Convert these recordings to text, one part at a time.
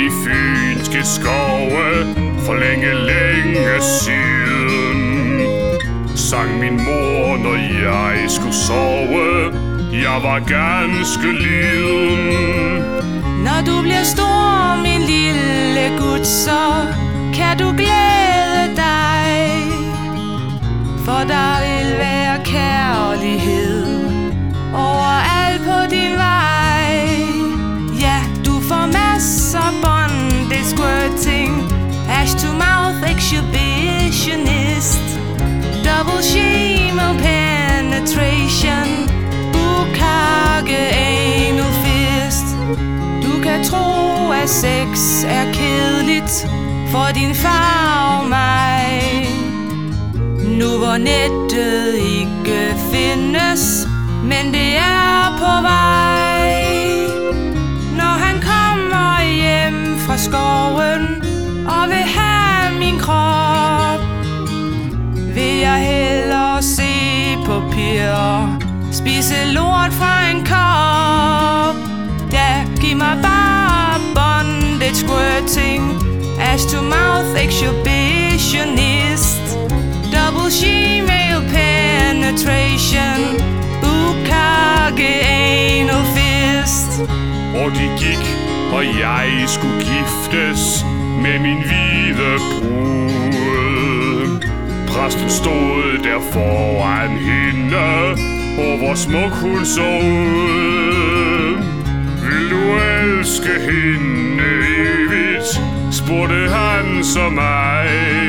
de fynske skove for længe siden. Sang min mor, når jeg skulle sove. Jeg var ganske liden. Når du bliver stor, min lille gut, så kan du glæde dig. For der vil være kærlighed overalt på din vej. Ja, du får masser bondage squirting, ash to mouth exhibitionist, double shemale penetration, bukkake anal fist. Du kan tro, at sex er kedeligt for din far og mig. Nu hvor nettet ikke findes, men det er på vej. Når han kommer hjem fra skoven og vil have min krop, vil jeg hellere se på piger spise lort fra en kop. Ja, giv mig bare bondage squirting, ash to mouth exhibitionist, double shemale penetration, bukkake anal fist. Og de gik, og jeg skulle giftes med min hvide brud. Præsten stod der foran hende, og hvor smuk hun så ud. Vil du elske hende evigt, spurgte han så mig.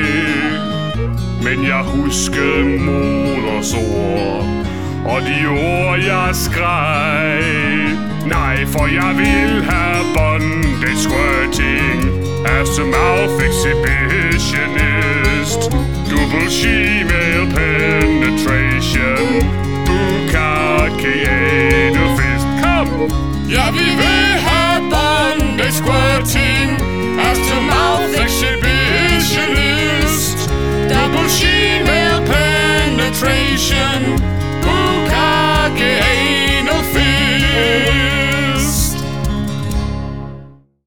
Men jeg huskede moders ord, og de ord jeg skreg. Nej, for jeg vil have bondage squirting, ass to mouth exhibitionist, double shemale penetration, bukkake anal fist. Kom! Ja, vi vil